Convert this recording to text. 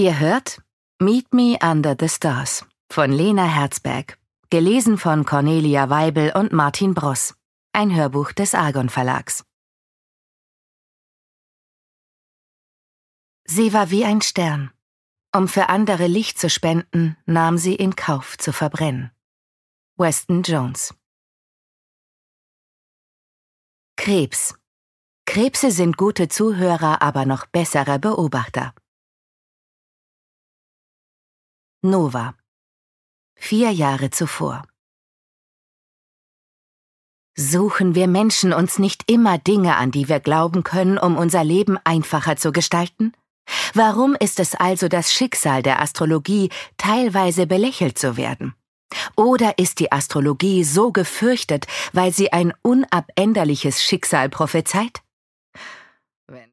Ihr hört Meet Me Under the Stars von Lena Herzberg, gelesen von Cornelia Weibel und Martin Bross, ein Hörbuch des Argon Verlags. Sie war wie ein Stern. Um für andere Licht zu spenden, nahm sie in Kauf zu verbrennen. Weston Jones. Krebs. Krebse sind gute Zuhörer, aber noch bessere Beobachter. Nova. 4 Jahre zuvor. Suchen wir Menschen uns nicht immer Dinge, an die wir glauben können, um unser Leben einfacher zu gestalten? Warum ist es also das Schicksal der Astrologie, teilweise belächelt zu werden? Oder ist die Astrologie so gefürchtet, weil sie ein unabänderliches Schicksal prophezeit?